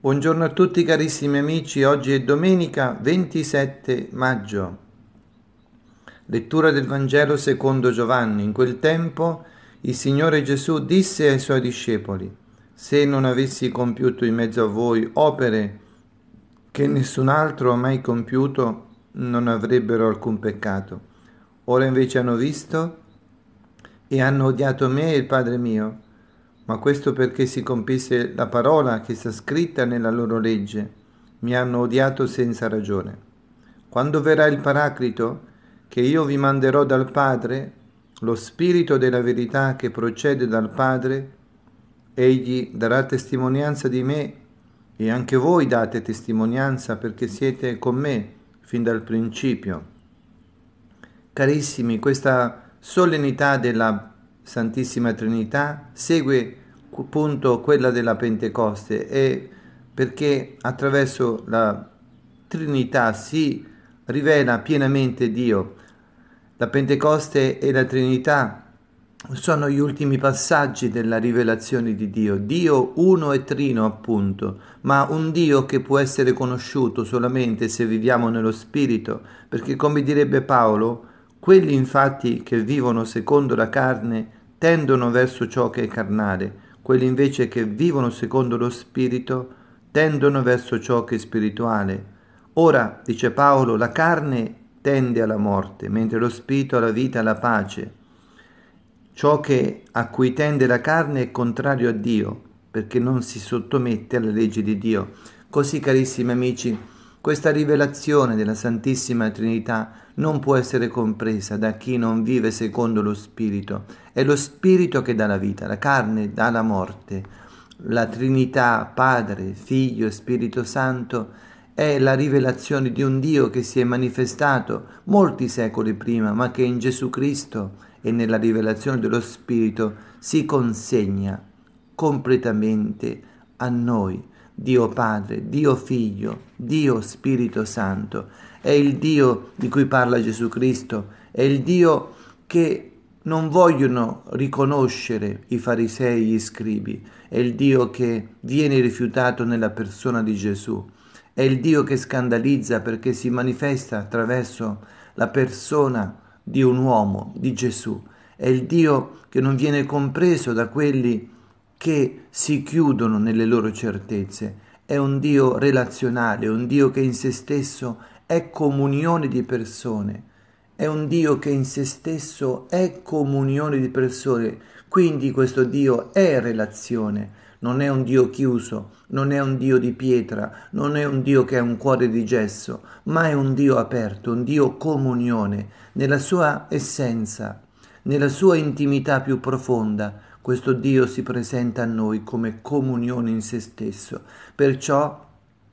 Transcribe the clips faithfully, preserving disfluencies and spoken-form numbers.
Buongiorno a tutti carissimi amici, oggi è domenica ventisette maggio. Lettura del Vangelo secondo Giovanni. In quel tempo il Signore Gesù disse ai Suoi discepoli: Se non avessi compiuto in mezzo a voi opere che nessun altro ha mai compiuto, non avrebbero alcun peccato. Ora invece hanno visto e hanno odiato me e il Padre mio. Ma questo perché si compisse la parola che sta scritta nella loro legge. Mi hanno odiato senza ragione. Quando verrà il Paraclito, che io vi manderò dal Padre, lo Spirito della verità che procede dal Padre, egli darà testimonianza di me e anche voi date testimonianza perché siete con me fin dal principio. Carissimi, questa solennità della Santissima Trinità segue appunto quella della Pentecoste, e perché attraverso la Trinità si rivela pienamente Dio. La Pentecoste e la Trinità sono gli ultimi passaggi della rivelazione di Dio. Dio uno e trino appunto, ma un Dio che può essere conosciuto solamente se viviamo nello Spirito, perché come direbbe Paolo, quelli infatti che vivono secondo la carne tendono verso ciò che è carnale, quelli invece che vivono secondo lo Spirito tendono verso ciò che è spirituale. Ora, dice Paolo, la carne tende alla morte, mentre lo Spirito alla vita e alla pace. Ciò che a cui tende la carne è contrario a Dio, perché non si sottomette alle leggi di Dio. Così, carissimi amici, questa rivelazione della Santissima Trinità non può essere compresa da chi non vive secondo lo Spirito. È lo Spirito che dà la vita, la carne dà la morte. La Trinità, Padre, Figlio e Spirito Santo, è la rivelazione di un Dio che si è manifestato molti secoli prima, ma che in Gesù Cristo e nella rivelazione dello Spirito si consegna completamente a noi. Dio Padre, Dio Figlio, Dio Spirito Santo. È il Dio di cui parla Gesù Cristo, è il Dio che non vogliono riconoscere i farisei e gli scribi, è il Dio che viene rifiutato nella persona di Gesù, è il Dio che scandalizza perché si manifesta attraverso la persona di un uomo, di Gesù, è il Dio che non viene compreso da quelli che si chiudono nelle loro certezze, è un Dio relazionale, un Dio che in se stesso è comunione di persone, è un Dio che in se stesso è comunione di persone, quindi questo Dio è relazione, non è un Dio chiuso, non è un Dio di pietra, non è un Dio che ha un cuore di gesso, ma è un Dio aperto, un Dio comunione, nella sua essenza, nella sua intimità più profonda. Questo Dio si presenta a noi come comunione in se stesso. Perciò,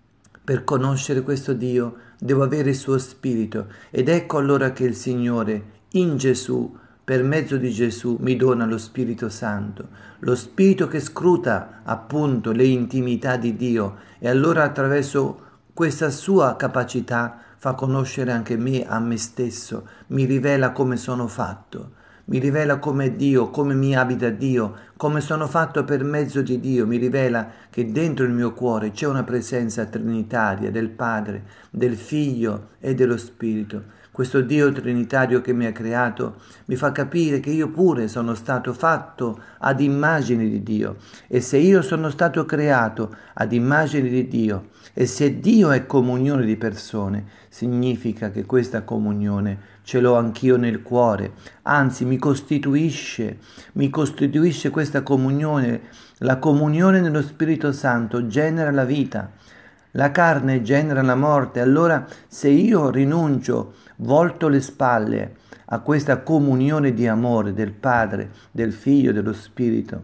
per conoscere questo Dio, devo avere il suo Spirito. Ed ecco allora che il Signore, in Gesù, per mezzo di Gesù, mi dona lo Spirito Santo. Lo Spirito che scruta appunto le intimità di Dio. E allora attraverso questa sua capacità fa conoscere anche me a me stesso. Mi rivela come sono fatto. Mi rivela come Dio, come mi abita Dio, come sono fatto per mezzo di Dio. Mi rivela che dentro il mio cuore c'è una presenza trinitaria del Padre, del Figlio e dello Spirito. Questo Dio trinitario che mi ha creato mi fa capire che io pure sono stato fatto ad immagine di Dio. E se io sono stato creato ad immagine di Dio, e se Dio è comunione di persone, significa che questa comunione ce l'ho anch'io nel cuore, anzi mi costituisce, mi costituisce questa comunione. La comunione nello Spirito Santo genera la vita, la carne genera la morte. Allora se io rinuncio, volto le spalle a questa comunione di amore del Padre, del Figlio, dello Spirito,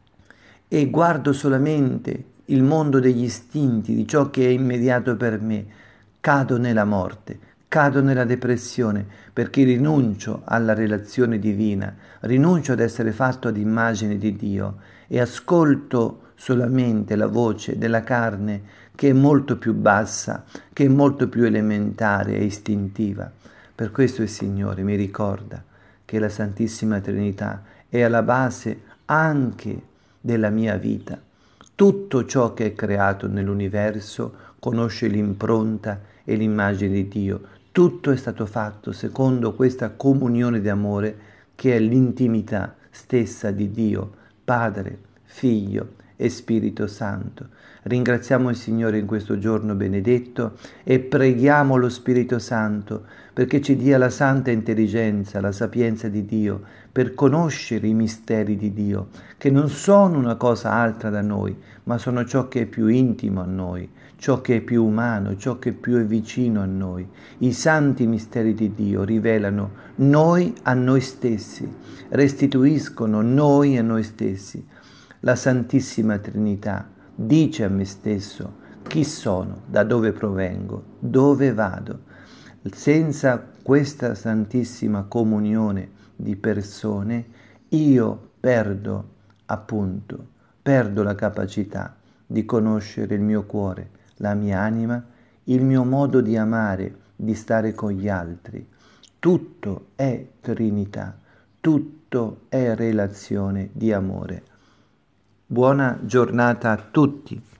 e guardo solamente il mondo degli istinti, di ciò che è immediato per me, cado nella morte, cado nella depressione, perché rinuncio alla relazione divina, rinuncio ad essere fatto ad immagine di Dio e ascolto solamente la voce della carne, che è molto più bassa, che è molto più elementare e istintiva. Per questo il Signore mi ricorda che la Santissima Trinità è alla base anche della mia vita. Tutto ciò che è creato nell'universo conosce l'impronta e l'immagine di Dio. Tutto è stato fatto secondo questa comunione di amore che è l'intimità stessa di Dio, Padre, Figlio e Spirito Santo. Ringraziamo il Signore in questo giorno benedetto e preghiamo lo Spirito Santo perché ci dia la santa intelligenza, la sapienza di Dio per conoscere i misteri di Dio, che non sono una cosa altra da noi, ma sono ciò che è più intimo a noi, ciò che è più umano, ciò che è più vicino a noi. I santi misteri di Dio rivelano noi a noi stessi, restituiscono noi a noi stessi. La Santissima Trinità dice a me stesso chi sono, da dove provengo, dove vado. Senza questa santissima comunione di persone io perdo, appunto, perdo la capacità di conoscere il mio cuore, la mia anima, il mio modo di amare, di stare con gli altri. Tutto è Trinità, tutto è relazione di amore. Buona giornata a tutti.